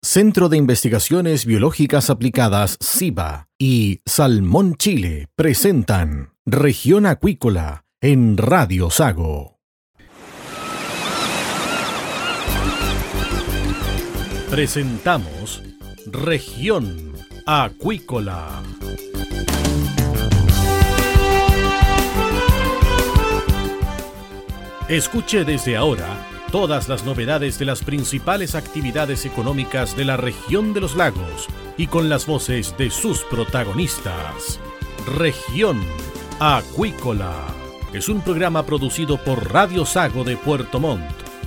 Centro de Investigaciones Biológicas Aplicadas, CIBA, y Salmón Chile presentan Región Acuícola en Radio Sago. Presentamos Región Acuícola. Escuche desde ahora todas las novedades de las principales actividades económicas de la región de los lagos y con las voces de sus protagonistas. Región Acuícola es un programa producido por Radio Sago de Puerto Montt,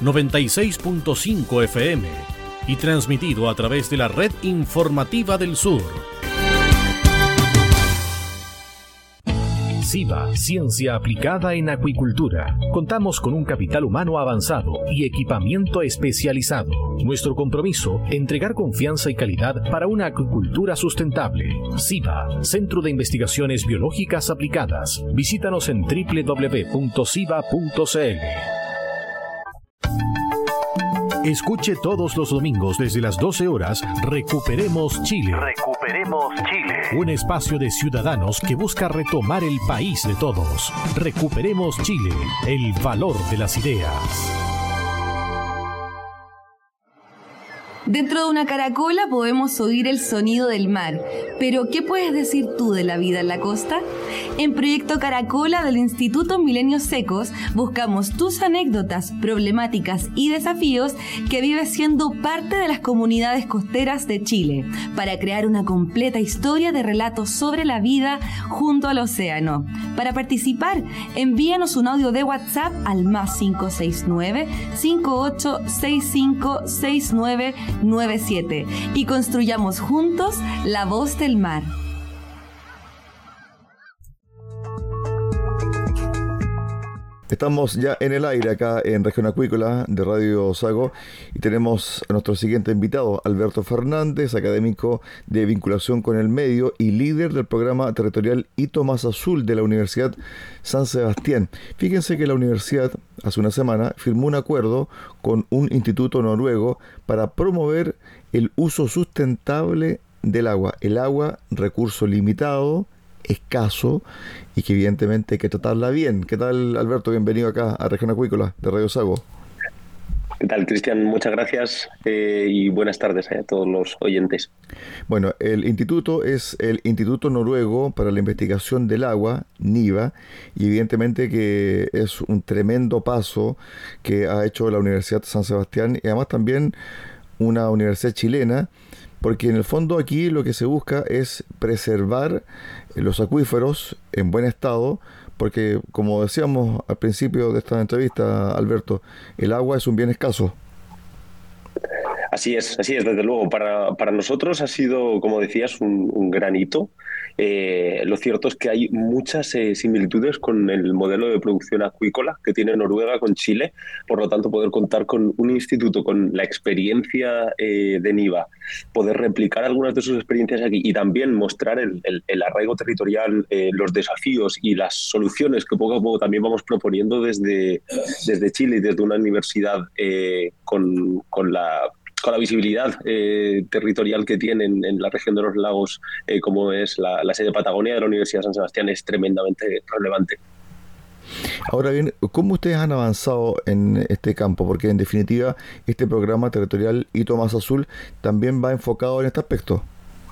96.5 FM y transmitido a través de la Red Informativa del Sur. CIBA, Ciencia Aplicada en Acuicultura. Contamos con un capital humano avanzado y equipamiento especializado. Nuestro compromiso, entregar confianza y calidad para una acuicultura sustentable. CIBA, Centro de Investigaciones Biológicas Aplicadas. Visítanos en www.ciba.cl. Escuche todos los domingos desde las 12 horas Recuperemos Chile. Recuperemos Chile. Un espacio de ciudadanos que busca retomar el país de todos. Recuperemos Chile, el valor de las ideas. Dentro de una caracola podemos oír el sonido del mar, pero ¿qué puedes decir tú de la vida en la costa? En Proyecto Caracola del Instituto Milenios Secos buscamos tus anécdotas, problemáticas y desafíos que vives siendo parte de las comunidades costeras de Chile, para crear una completa historia de relatos sobre la vida junto al océano. Para participar, envíanos un audio de WhatsApp al +569 5865 6997 y construyamos juntos la voz del mar. Estamos ya en el aire acá en Región Acuícola de Radio Sago y tenemos a nuestro siguiente invitado, Alberto Fernández, académico de vinculación con el medio y líder del programa territorial Hito Más Azul de la Universidad San Sebastián. Fíjense que la universidad hace una semana firmó un acuerdo con un instituto noruego para promover el uso sustentable del agua. El agua, recurso limitado, escaso y que evidentemente hay que tratarla bien. ¿Qué tal, Alberto? Bienvenido acá a Región Acuícola de Radio Sago. ¿Qué tal, Cristian? Muchas gracias y buenas tardes a todos los oyentes. Bueno, el instituto es el Instituto Noruego para la Investigación del Agua, NIVA, y evidentemente que es un tremendo paso que ha hecho la Universidad San Sebastián y además también una universidad chilena, porque en el fondo aquí lo que se busca es preservar los acuíferos en buen estado, porque como decíamos al principio de esta entrevista, Alberto, el agua es un bien escaso. Así es, desde luego. Para nosotros ha sido, como decías, un gran hito. Lo cierto es que hay muchas similitudes con el modelo de producción acuícola que tiene Noruega con Chile. Por lo tanto, poder contar con un instituto con la experiencia de NIVA, poder replicar algunas de sus experiencias aquí y también mostrar el arraigo territorial, los desafíos y las soluciones que poco a poco también vamos proponiendo desde Chile y desde una universidad con la visibilidad territorial que tienen en la región de los lagos, como es la sede Patagonia de la Universidad de San Sebastián, es tremendamente relevante. Ahora bien, ¿cómo ustedes han avanzado en este campo? Porque en definitiva este programa territorial Hito Más Azul también va enfocado en este aspecto.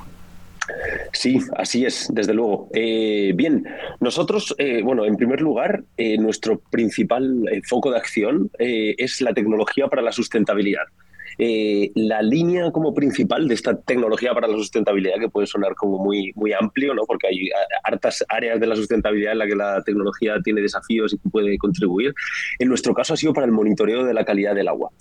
Sí, así es, desde luego. Bien, nosotros, en primer lugar, nuestro principal foco de acción es la tecnología para la sustentabilidad. La línea como principal de esta tecnología para la sustentabilidad, que puede sonar como muy, muy amplio, ¿no? Porque hay hartas áreas de la sustentabilidad en la que la tecnología tiene desafíos y que puede contribuir. En nuestro caso ha sido para el monitoreo de la calidad del agua.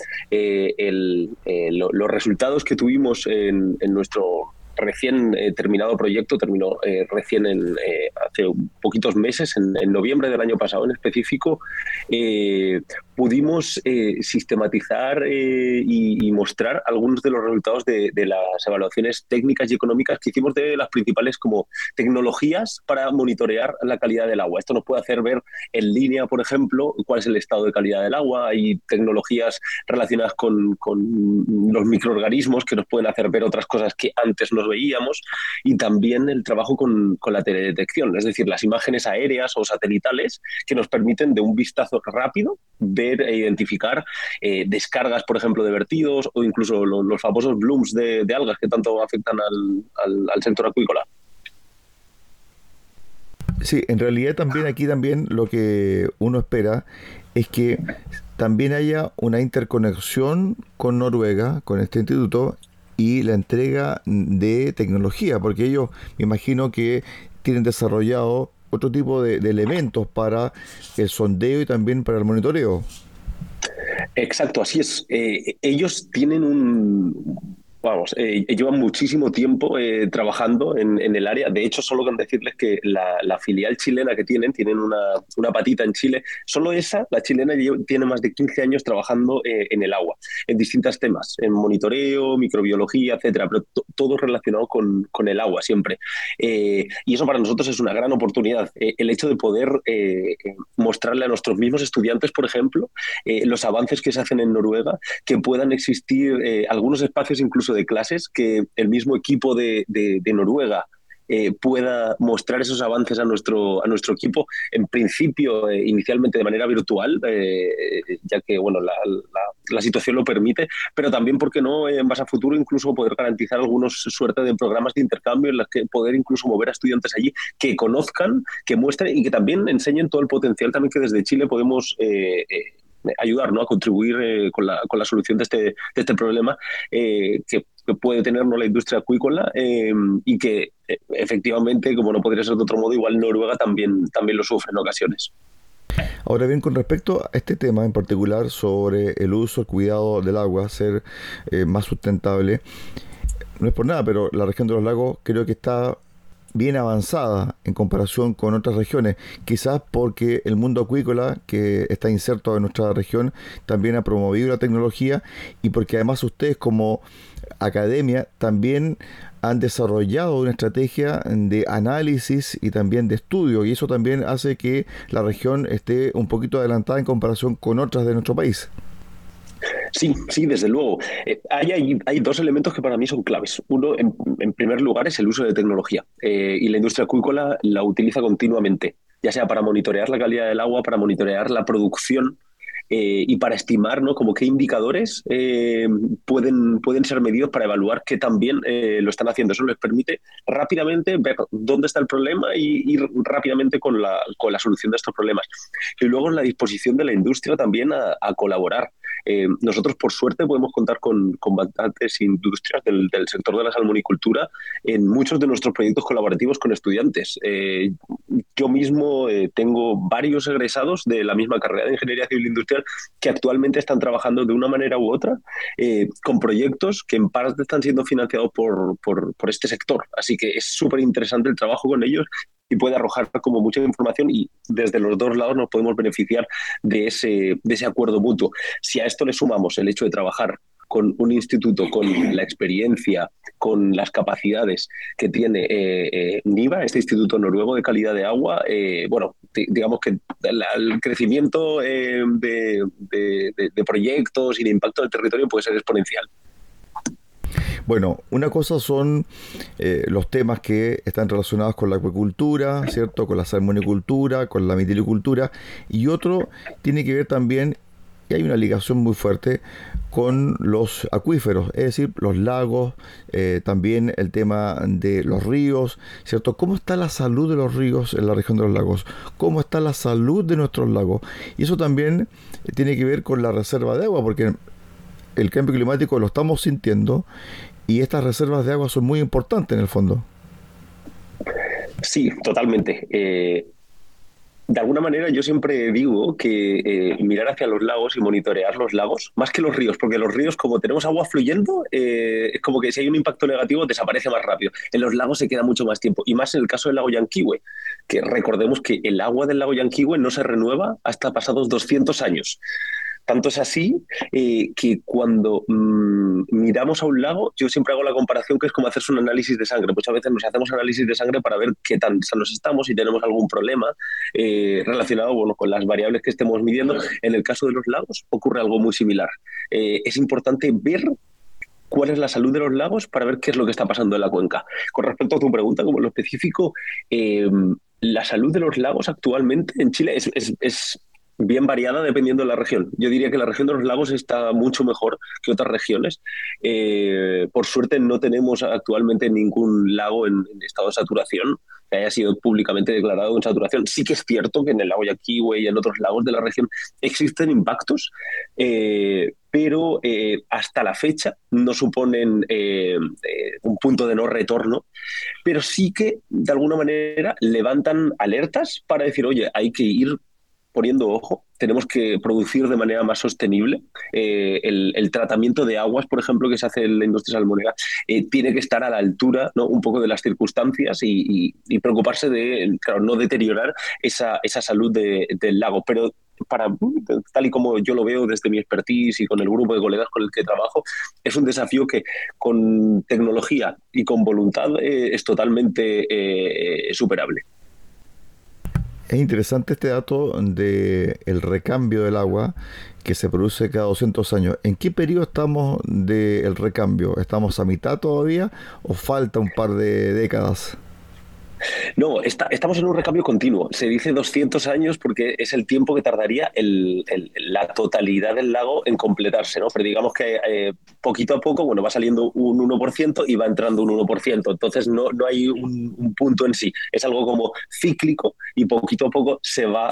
Los resultados que tuvimos en nuestro recién terminado proyecto, terminó recién hace poquitos meses, en noviembre del año pasado en específico, pudimos sistematizar y mostrar algunos de los resultados de las evaluaciones técnicas y económicas que hicimos de las principales como tecnologías para monitorear la calidad del agua. Esto nos puede hacer ver en línea, por ejemplo, cuál es el estado de calidad del agua. Hay tecnologías relacionadas con los microorganismos que nos pueden hacer ver otras cosas que antes nos veíamos, y también el trabajo con la teledetección, es decir, las imágenes aéreas o satelitales que nos permiten de un vistazo rápido ver e identificar descargas, por ejemplo, de vertidos o incluso los famosos blooms de algas que tanto afectan al sector acuícola. Sí, en realidad también aquí también lo que uno espera es que también haya una interconexión con Noruega, con este instituto, y la entrega de tecnología, porque ellos me imagino que tienen desarrollado otro tipo de elementos para el sondeo y también para el monitoreo. Exacto, así es. Ellos tienen llevan muchísimo tiempo trabajando en el área. De hecho, solo con decirles que la filial chilena que tienen una patita en Chile, solo esa, la chilena, tiene más de 15 años trabajando en el agua, en distintos temas, en monitoreo, microbiología, etcétera, pero todo relacionado con el agua siempre. Y eso para nosotros es una gran oportunidad. El hecho de poder mostrarle a nuestros mismos estudiantes, por ejemplo, los avances que se hacen en Noruega, que puedan existir algunos espacios incluso de clases, que el mismo equipo de Noruega pueda mostrar esos avances a nuestro equipo, en principio, inicialmente de manera virtual, ya que bueno, la situación lo permite, pero también, ¿por qué no?, en base a futuro, incluso poder garantizar algunos suerte de programas de intercambio en los que poder incluso mover a estudiantes allí que conozcan, que muestren y que también enseñen todo el potencial también que desde Chile podemos ayudar, ¿no?, a contribuir con la solución de este problema que puede tener, ¿no?, la industria acuícola, y que efectivamente, como no podría ser de otro modo, igual Noruega también lo sufre en ocasiones. Ahora bien, con respecto a este tema en particular sobre el uso, el cuidado del agua, ser más sustentable, no es por nada, pero la región de los lagos creo que está bien avanzada en comparación con otras regiones, quizás porque el mundo acuícola que está inserto en nuestra región también ha promovido la tecnología, y porque además ustedes como academia también han desarrollado una estrategia de análisis y también de estudio, y eso también hace que la región esté un poquito adelantada en comparación con otras de nuestro país. Sí, desde luego. Hay dos elementos que para mí son claves. Uno, en primer lugar, es el uso de tecnología. Y la industria acuícola la utiliza continuamente, ya sea para monitorear la calidad del agua, para monitorear la producción, y para estimar, ¿no?, como qué indicadores pueden ser medidos para evaluar que también lo están haciendo. Eso les permite rápidamente ver dónde está el problema y ir rápidamente con la solución de estos problemas. Y luego la disposición de la industria también a colaborar. Nosotros, por suerte, podemos contar con bastantes industrias del sector de la salmonicultura en muchos de nuestros proyectos colaborativos con estudiantes. Yo mismo tengo varios egresados de la misma carrera de Ingeniería Civil Industrial que actualmente están trabajando de una manera u otra con proyectos que en parte están siendo financiados por este sector. Así que es súper interesante el trabajo con ellos y puede arrojar como mucha información, y desde los dos lados nos podemos beneficiar de ese acuerdo mutuo. Si a esto le sumamos el hecho de trabajar con un instituto, con la experiencia, con las capacidades que tiene NIVA, este Instituto Noruego de Calidad de Agua, digamos que el crecimiento de proyectos y de impacto en el territorio puede ser exponencial. Bueno, una cosa son los temas que están relacionados con la acuicultura, ¿cierto?, con la salmonicultura, con la mitilicultura, y otro tiene que ver también, y hay una ligación muy fuerte, con los acuíferos, es decir, los lagos, también el tema de los ríos, ¿cierto? ¿Cómo está la salud de los ríos en la región de los lagos? ¿Cómo está la salud de nuestros lagos? Y eso también tiene que ver con la reserva de agua, porque el cambio climático lo estamos sintiendo y estas reservas de agua son muy importantes en el fondo. Sí, totalmente. De alguna manera yo siempre digo que mirar hacia los lagos y monitorear los lagos, más que los ríos, porque los ríos, como tenemos agua fluyendo, es como que si hay un impacto negativo desaparece más rápido. En los lagos se queda mucho más tiempo, y más en el caso del lago Llanquihue, que recordemos que el agua del lago Llanquihue no se renueva hasta pasados 200 años. Tanto es así que cuando miramos a un lago, yo siempre hago la comparación que es como hacerse un análisis de sangre. Muchas veces nos hacemos análisis de sangre para ver qué tan sanos estamos, si tenemos algún problema relacionado con las variables que estemos midiendo. En el caso de los lagos ocurre algo muy similar. Es importante ver cuál es la salud de los lagos para ver qué es lo que está pasando en la cuenca. Con respecto a tu pregunta, como en lo específico, la salud de los lagos actualmente en Chile es bien variada dependiendo de la región. Yo diría que la región de los lagos está mucho mejor que otras regiones. Por suerte no tenemos actualmente ningún lago en estado de saturación que haya sido públicamente declarado en saturación. Sí que es cierto que en el lago Yanquihue y en otros lagos de la región existen impactos, pero hasta la fecha no suponen un punto de no retorno, pero sí que de alguna manera levantan alertas para decir, oye, hay que ir poniendo ojo, tenemos que producir de manera más sostenible. El tratamiento de aguas, por ejemplo, que se hace en la industria salmonera, tiene que estar a la altura, ¿no?, un poco de las circunstancias y preocuparse de, claro, no deteriorar esa salud del lago. Pero tal y como yo lo veo desde mi expertise y con el grupo de colegas con el que trabajo, es un desafío que con tecnología y con voluntad es totalmente superable. Es interesante este dato del recambio del agua que se produce cada 200 años. ¿En qué periodo estamos del recambio? ¿Estamos a mitad todavía o falta un par de décadas? No, estamos en un recambio continuo. Se dice 200 años porque es el tiempo que tardaría la totalidad del lago en completarse, ¿no? Pero digamos que poquito a poco, bueno, va saliendo un 1% y va entrando un 1%. Entonces no hay un punto en sí. Es algo como cíclico y poquito a poco se va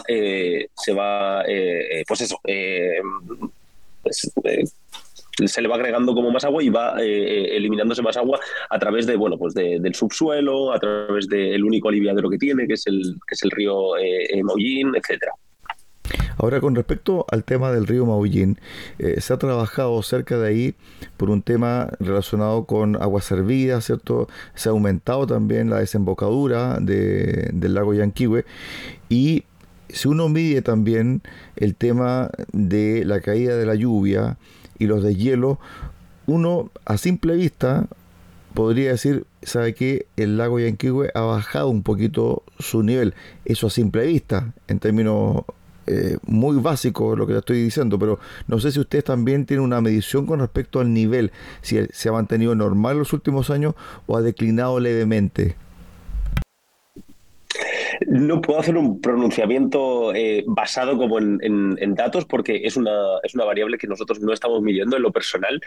se le va agregando como más agua y va eliminándose más agua a través de, bueno, pues del subsuelo, a través del único aliviadero que tiene, que es el río Maullín, etcétera. Ahora, con respecto al tema del río Maullín, se ha trabajado cerca de ahí por un tema relacionado con aguas servidas, ¿cierto? Se ha aumentado también la desembocadura del lago Yanquihue y si uno mide también el tema de la caída de la lluvia y los deshielo, uno a simple vista podría decir, ¿sabe qué? El lago Yanquihue ha bajado un poquito su nivel. Eso a simple vista, en términos muy básicos lo que le estoy diciendo, pero no sé si ustedes también tienen una medición con respecto al nivel, si se ha mantenido normal en los últimos años o ha declinado levemente. No puedo hacer un pronunciamiento basado como en datos porque es una variable que nosotros no estamos midiendo en lo personal.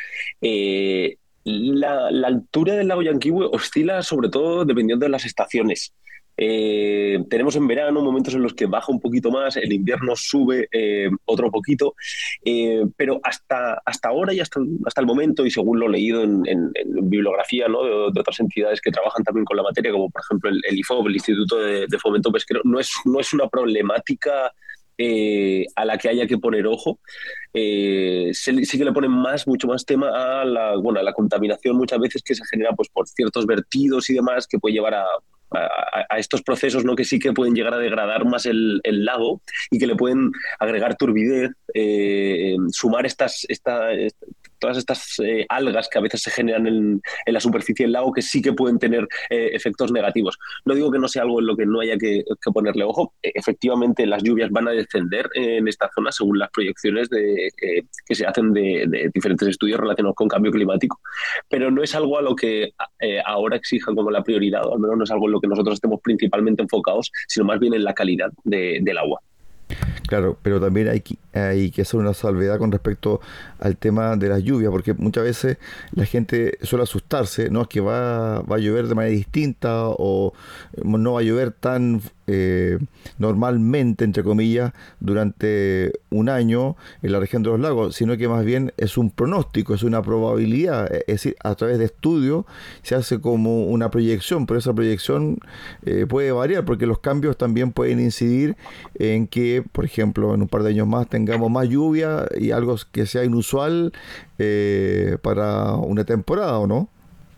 La altura del lago Yanquihue oscila sobre todo dependiendo de las estaciones. Tenemos en verano momentos en los que baja un poquito más, en invierno sube otro poquito, pero hasta ahora y hasta el momento, y según lo leído en bibliografía, ¿no?, de otras entidades que trabajan también con la materia, como por ejemplo el IFOP, el Instituto de Fomento Pesquero, no es una problemática a la que haya que poner ojo. Sí que le ponen mucho más tema a la contaminación muchas veces que se genera pues por ciertos vertidos y demás que puede llevar a estos procesos, ¿no?, que sí que pueden llegar a degradar más el lago y que le pueden agregar turbidez, sumar todas estas algas que a veces se generan en la superficie del lago que sí que pueden tener efectos negativos. No digo que no sea algo en lo que no haya que ponerle ojo. Efectivamente, las lluvias van a descender en esta zona según las proyecciones que se hacen de diferentes estudios relacionados con cambio climático, pero no es algo a lo que ahora exijan como la prioridad, o al menos no es algo en lo que nosotros estemos principalmente enfocados, sino más bien en la calidad del agua. Claro, pero también hay que hacer una salvedad con respecto al tema de las lluvias, porque muchas veces la gente suele asustarse, ¿no? Es que va a llover de manera distinta o no va a llover tan normalmente, entre comillas, durante un año en la región de los lagos, sino que más bien es un pronóstico, es una probabilidad, es decir, a través de estudios se hace como una proyección, pero esa proyección puede variar porque los cambios también pueden incidir en que, por ejemplo, en un par de años más tengamos más lluvia y algo que sea inusual para una temporada, ¿o no?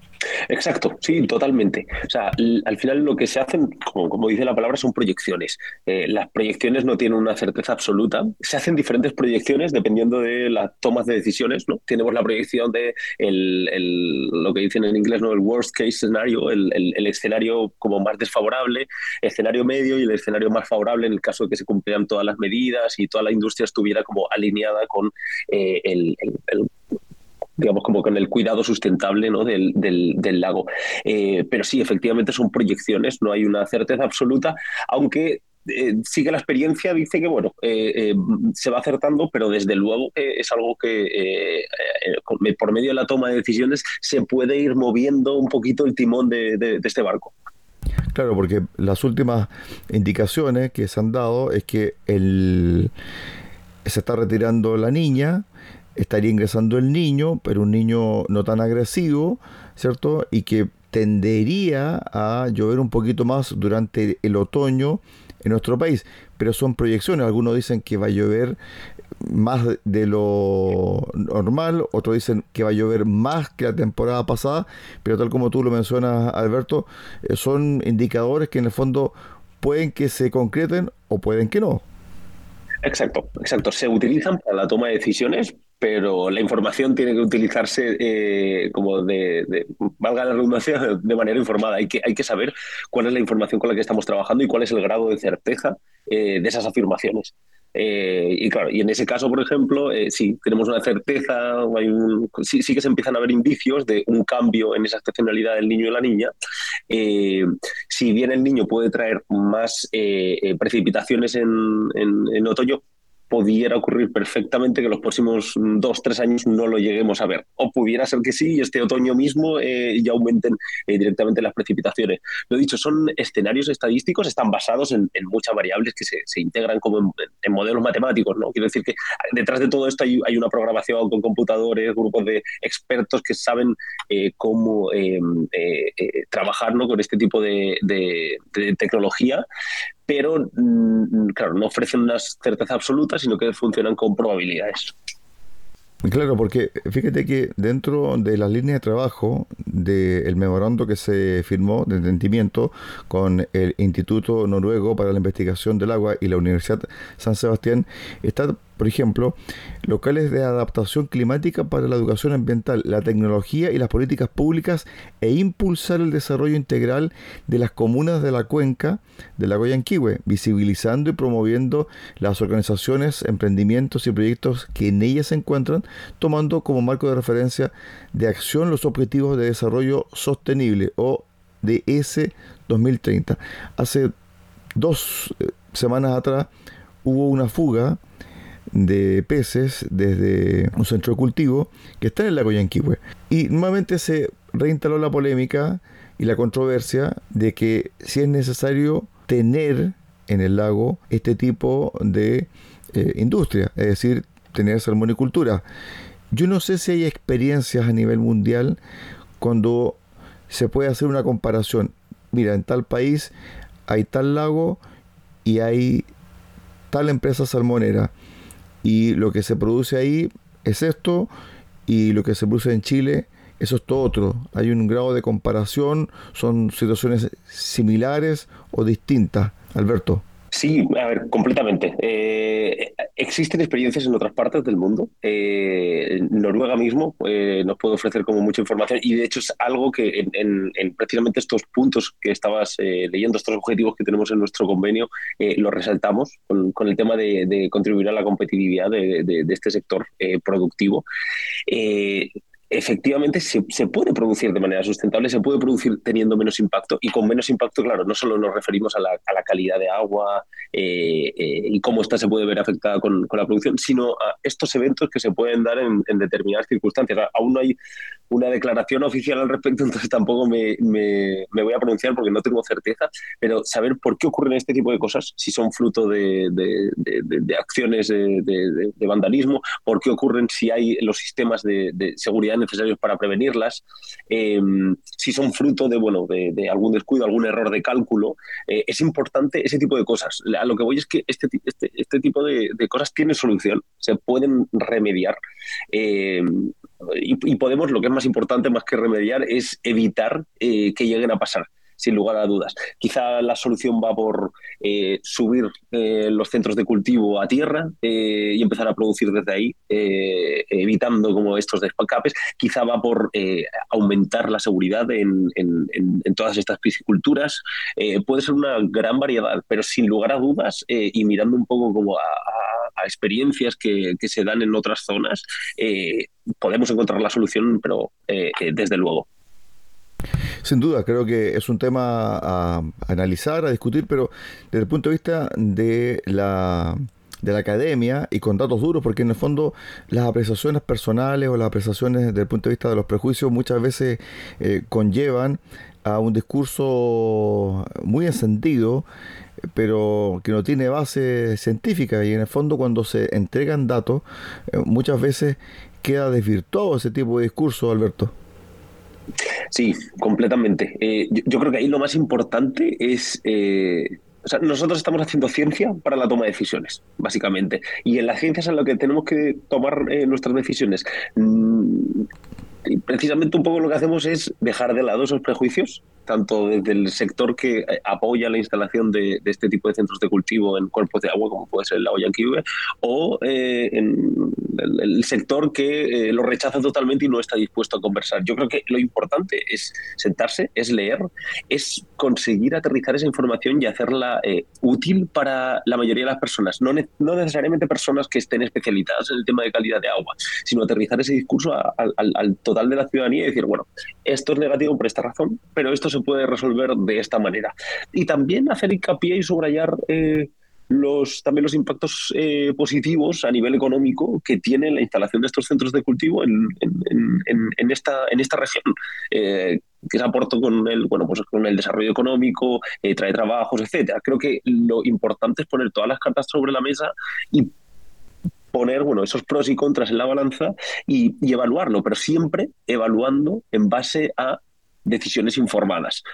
Exacto, sí, totalmente. O sea, al final lo que se hacen, como dice la palabra, son proyecciones. Las proyecciones no tienen una certeza absoluta. Se hacen diferentes proyecciones dependiendo de las tomas de decisiones, ¿no? Tenemos la proyección de lo que dicen en inglés, ¿no? El worst case scenario, el escenario como más desfavorable, escenario medio y el escenario más favorable en el caso de que se cumplieran todas las medidas y toda la industria estuviera como alineada con el digamos, como con el cuidado sustentable, ¿no? del lago. Pero sí, efectivamente son proyecciones, no hay una certeza absoluta, aunque sí que la experiencia dice que, bueno, se va acertando, pero desde luego es algo que por medio de la toma de decisiones se puede ir moviendo un poquito el timón de este barco. Claro, porque las últimas indicaciones que se han dado es que se está retirando la niña, estaría ingresando el niño, pero un niño no tan agresivo, ¿cierto? Y que tendería a llover un poquito más durante el otoño en nuestro país. Pero son proyecciones. Algunos dicen que va a llover más de lo normal, otros dicen que va a llover más que la temporada pasada, pero tal como tú lo mencionas, Alberto, son indicadores que en el fondo pueden que se concreten o pueden que no. Exacto. Se utilizan para la toma de decisiones, pero la información tiene que utilizarse como valga la redundancia, de manera informada. Hay que saber cuál es la información con la que estamos trabajando y cuál es el grado de certeza de esas afirmaciones. Y claro, y en ese caso, por ejemplo, sí, tenemos una certeza, sí que se empiezan a ver indicios de un cambio en esa estacionalidad del niño y la niña. Si bien el niño puede traer más precipitaciones en otoño, pudiera ocurrir perfectamente que los próximos 2-3 años no lo lleguemos a ver. O pudiera ser que sí, y este otoño mismo ya aumenten directamente las precipitaciones. Lo dicho, son escenarios estadísticos, están basados en muchas variables que se integran como en modelos matemáticos, ¿no? Quiero decir que detrás de todo esto hay una programación con computadores, grupos de expertos que saben cómo trabajar, ¿no? Con este tipo de tecnología, pero claro, no ofrecen una certeza absoluta, sino que funcionan con probabilidades. Claro, porque fíjate que dentro de las líneas de trabajo del memorando que se firmó de entendimiento con el Instituto Noruego para la Investigación del Agua y la Universidad San Sebastián, está, por ejemplo, locales de adaptación climática para la educación ambiental, la tecnología y las políticas públicas e impulsar el desarrollo integral de las comunas de la cuenca del lago Yanquihue, visibilizando y promoviendo las organizaciones, emprendimientos y proyectos que en ellas se encuentran, tomando como marco de referencia de acción los Objetivos de Desarrollo Sostenible o ODS 2030. Hace 2 semanas atrás hubo una fuga de peces desde un centro de cultivo que está en el lago Yanquihue. Y nuevamente se reinstaló la polémica y la controversia de que si es necesario tener en el lago este tipo de industria, es decir, tener salmonicultura. Yo no sé si hay experiencias a nivel mundial cuando se puede hacer una comparación. Mira, en tal país hay tal lago y hay tal empresa salmonera, y lo que se produce ahí es esto, y lo que se produce en Chile es esto otro. Hay un grado de comparación, son situaciones similares o distintas, Alberto. Sí, a ver, completamente. Existen experiencias en otras partes del mundo. Noruega mismo nos puede ofrecer como mucha información, y de hecho es algo que en precisamente estos puntos que estabas leyendo, estos objetivos que tenemos en nuestro convenio, lo resaltamos con el tema de contribuir a la competitividad de este sector productivo. Efectivamente se puede producir de manera sustentable, se puede producir teniendo menos impacto, y con menos impacto, claro, no solo nos referimos a la calidad de agua y cómo ésta se puede ver afectada con la producción, sino a estos eventos que se pueden dar en determinadas circunstancias. Aún no hay una declaración oficial al respecto, entonces tampoco me voy a pronunciar porque no tengo certeza, pero saber por qué ocurren este tipo de cosas, si son fruto de acciones de vandalismo, por qué ocurren, si hay los sistemas de seguridad necesarios para prevenirlas, si son fruto de algún descuido, algún error de cálculo. Es importante ese tipo de cosas. A lo que voy es que este tipo de cosas tienen solución, se pueden remediar. y podemos, lo que es más importante, más que remediar, es evitar que lleguen a pasar, sin lugar a dudas. Quizá la solución va por subir los centros de cultivo a tierra y empezar a producir desde ahí, evitando como estos escapes. Quizá va por aumentar la seguridad en todas estas pisciculturas. Puede ser una gran variedad, pero sin lugar a dudas, y mirando un poco como a experiencias que se dan en otras zonas, podemos encontrar la solución, pero desde luego. Sin duda, creo que es un tema a analizar, a discutir, pero desde el punto de vista de la academia y con datos duros, porque en el fondo las apreciaciones personales o las apreciaciones desde el punto de vista de los prejuicios muchas veces conllevan a un discurso muy encendido, pero que no tiene base científica, y en el fondo cuando se entregan datos muchas veces queda desvirtuado ese tipo de discurso, Alberto. Sí, completamente. Yo creo que ahí lo más importante es... o sea, nosotros estamos haciendo ciencia para la toma de decisiones, básicamente. Y en la ciencia es en lo que tenemos que tomar nuestras decisiones. Y precisamente un poco lo que hacemos es dejar de lado esos prejuicios, tanto desde el sector que apoya la instalación de este tipo de centros de cultivo en cuerpos de agua, como puede ser el lago Yanquihue, o en el sector que lo rechaza totalmente y no está dispuesto a conversar. Yo creo que lo importante es sentarse, es leer, es conseguir aterrizar esa información y hacerla útil para la mayoría de las personas. No necesariamente personas que estén especializadas en el tema de calidad de agua, sino aterrizar ese discurso al total de la ciudadanía y decir, bueno, esto es negativo por esta razón, pero esto se puede resolver de esta manera. Y también hacer hincapié y subrayar también los impactos positivos a nivel económico que tiene la instalación de estos centros de cultivo en esta región. Que se aporta con el desarrollo económico, trae trabajos, etcétera. Creo que lo importante es poner todas las cartas sobre la mesa y poner esos pros y contras en la balanza y evaluarlo, pero siempre evaluando en base a decisiones informadas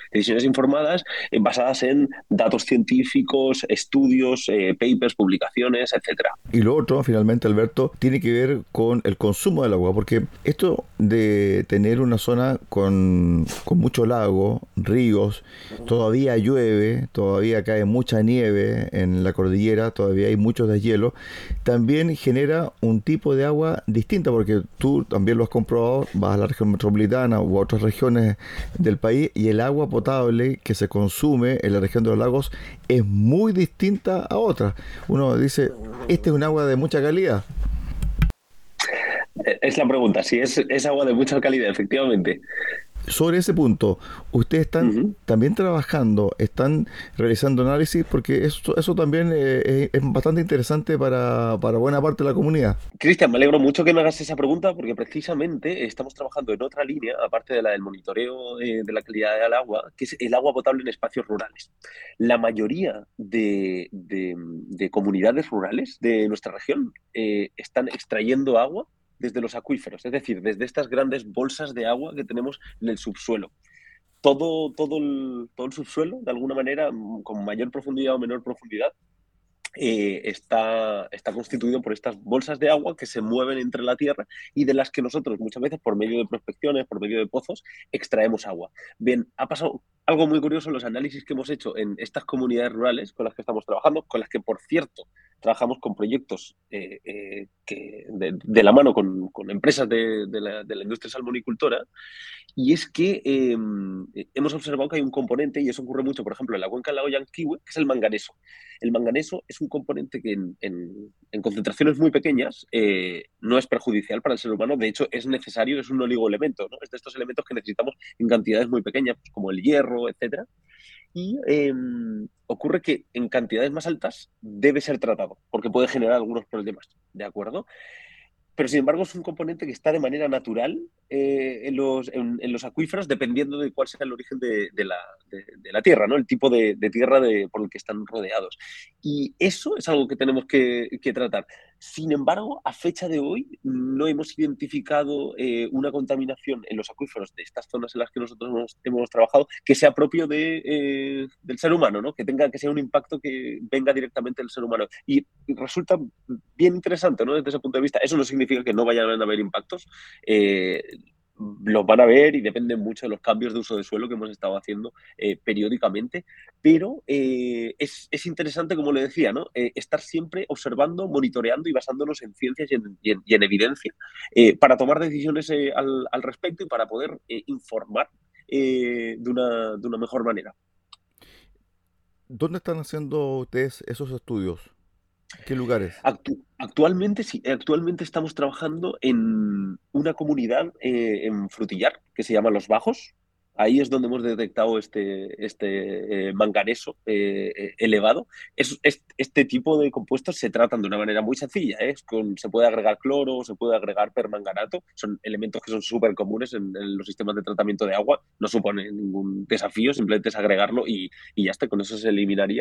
basadas en datos científicos, estudios, papers, publicaciones, etcétera. Y lo otro, finalmente, Alberto, tiene que ver con el consumo del agua, porque esto de tener una zona con mucho lago, ríos, todavía llueve, todavía cae mucha nieve en la cordillera, todavía hay mucho deshielo, también genera un tipo de agua distinta, porque tú también lo has comprobado, vas a la región metropolitana u otras regiones del país y el agua potable que se consume en la región de los lagos es muy distinta a otras. Uno dice, este es un agua de mucha calidad. Es la pregunta, si es agua de mucha calidad, efectivamente. Sobre ese punto, ustedes están también trabajando, están realizando análisis, porque eso también es bastante interesante para buena parte de la comunidad. Cristian, me alegro mucho que me hagas esa pregunta porque precisamente estamos trabajando en otra línea, aparte de la del monitoreo de la calidad del agua, que es el agua potable en espacios rurales. La mayoría de comunidades rurales de nuestra región están extrayendo agua desde los acuíferos, es decir, desde estas grandes bolsas de agua que tenemos en el subsuelo. Todo el subsuelo, de alguna manera, con mayor profundidad o menor profundidad, está constituido por estas bolsas de agua que se mueven entre la tierra y de las que nosotros muchas veces por medio de prospecciones, por medio de pozos, extraemos agua. Bien, ha pasado algo muy curioso en los análisis que hemos hecho en estas comunidades rurales con las que estamos trabajando, con las que, por cierto, trabajamos con proyectos de la mano con empresas de la industria salmonicultora, y es que hemos observado que hay un componente, y eso ocurre mucho, por ejemplo, en la cuenca del lago Yanquihue, que es el manganeso. El manganeso es un componente que en concentraciones muy pequeñas no es perjudicial para el ser humano, de hecho es necesario, es un oligoelemento, ¿no? Es de estos elementos que necesitamos en cantidades muy pequeñas, pues, como el hierro, etcétera. Y ocurre que en cantidades más altas debe ser tratado, porque puede generar algunos problemas, ¿de acuerdo? Pero sin embargo es un componente que está de manera natural en los acuíferos, dependiendo de cuál sea el origen de la tierra, ¿no? El tipo de tierra por el que están rodeados. Y eso es algo que tenemos que tratar. Sin embargo, a fecha de hoy no hemos identificado una contaminación en los acuíferos de estas zonas en las que nosotros hemos trabajado que sea propio del ser humano, ¿no? Que sea un impacto que venga directamente del ser humano. Y resulta bien interesante, ¿no? Desde ese punto de vista. Eso no significa que no vayan a haber impactos. Los van a ver y dependen mucho de los cambios de uso de suelo que hemos estado haciendo periódicamente, pero es interesante, como le decía, ¿no? Estar siempre observando, monitoreando y basándonos en ciencias y en evidencia para tomar decisiones al respecto y para poder informar de una mejor manera. ¿Dónde están haciendo ustedes esos estudios? ¿Qué lugares? Actualmente sí, actualmente estamos trabajando en una comunidad en Frutillar que se llama Los Bajos. Ahí es donde hemos detectado este manganeso elevado. Este tipo de compuestos se tratan de una manera muy sencilla. Se puede agregar cloro, se puede agregar permanganato. Son elementos que son súper comunes en los sistemas de tratamiento de agua. No supone ningún desafío, simplemente es agregarlo y ya está, con eso se eliminaría.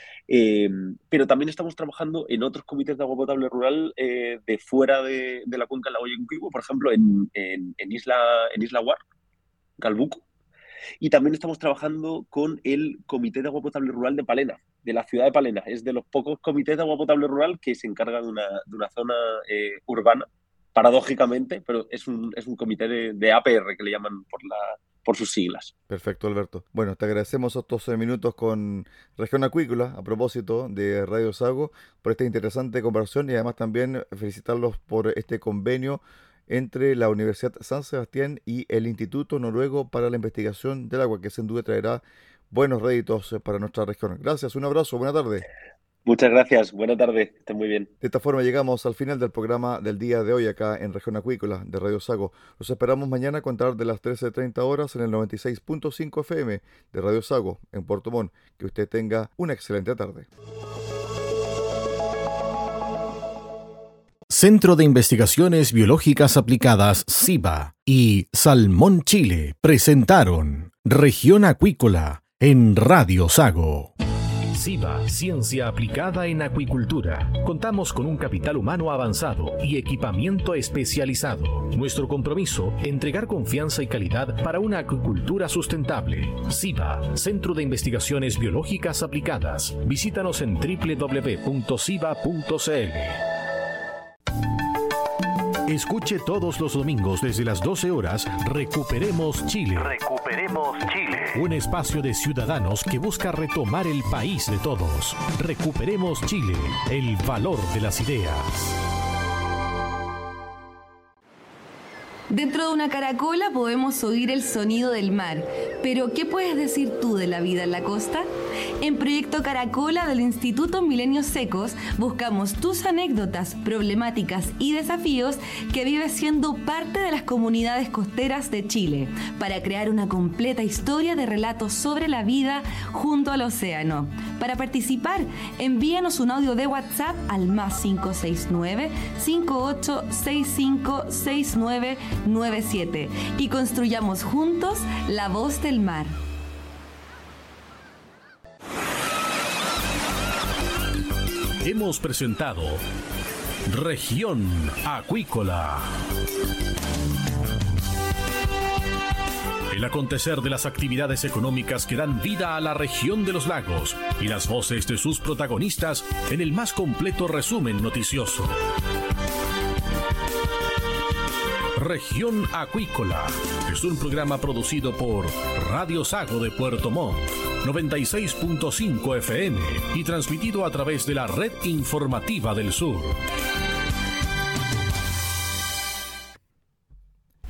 Pero también estamos trabajando en otros comités de agua potable rural de fuera de la cuenca del lago Yanquihue, por ejemplo, en Isla Guar, Galbuco. Y también estamos trabajando con el Comité de Agua Potable Rural de Palena, de la ciudad de Palena. Es de los pocos comités de agua potable rural que se encarga de una zona urbana, paradójicamente, pero es un comité de APR, que le llaman por sus siglas. Perfecto, Alberto. Bueno, te agradecemos estos minutos con Región Acuícola, a propósito de Radio Sago, por esta interesante conversación y además también felicitarlos por este convenio entre la Universidad San Sebastián y el Instituto Noruego para la Investigación del Agua, que sin duda traerá buenos réditos para nuestra región. Gracias, un abrazo, buena tarde. Muchas gracias, buena tarde, estén muy bien. De esta forma llegamos al final del programa del día de hoy acá en Región Acuícola de Radio Sago. Los esperamos mañana a contar de las 13:30 horas en el 96.5 FM de Radio Sago en Puerto Montt. Que usted tenga una excelente tarde. Centro de Investigaciones Biológicas Aplicadas CIBA y Salmón Chile presentaron Región Acuícola en Radio Sago. CIBA, Ciencia Aplicada en Acuicultura. Contamos con un capital humano avanzado y equipamiento especializado. Nuestro compromiso, entregar confianza y calidad para una acuicultura sustentable. CIBA, Centro de Investigaciones Biológicas Aplicadas. Visítanos en www.ciba.cl. Escuche todos los domingos desde las 12 horas Recuperemos Chile. Recuperemos Chile. Un espacio de ciudadanos que busca retomar el país de todos. Recuperemos Chile, el valor de las ideas. Dentro de una caracola podemos oír el sonido del mar, pero ¿qué puedes decir tú de la vida en la costa? En Proyecto Caracola del Instituto Milenios Secos buscamos tus anécdotas, problemáticas y desafíos que vives siendo parte de las comunidades costeras de Chile, para crear una completa historia de relatos sobre la vida junto al océano. Para participar, envíanos un audio de WhatsApp al +569 5865 6997 y construyamos juntos la voz del mar. Hemos presentado Región Acuícola. El acontecer de las actividades económicas que dan vida a la región de los lagos y las voces de sus protagonistas en el más completo resumen noticioso. Región Acuícola es un programa producido por Radio Sago de Puerto Montt, 96.5 FM y transmitido a través de la Red Informativa del Sur.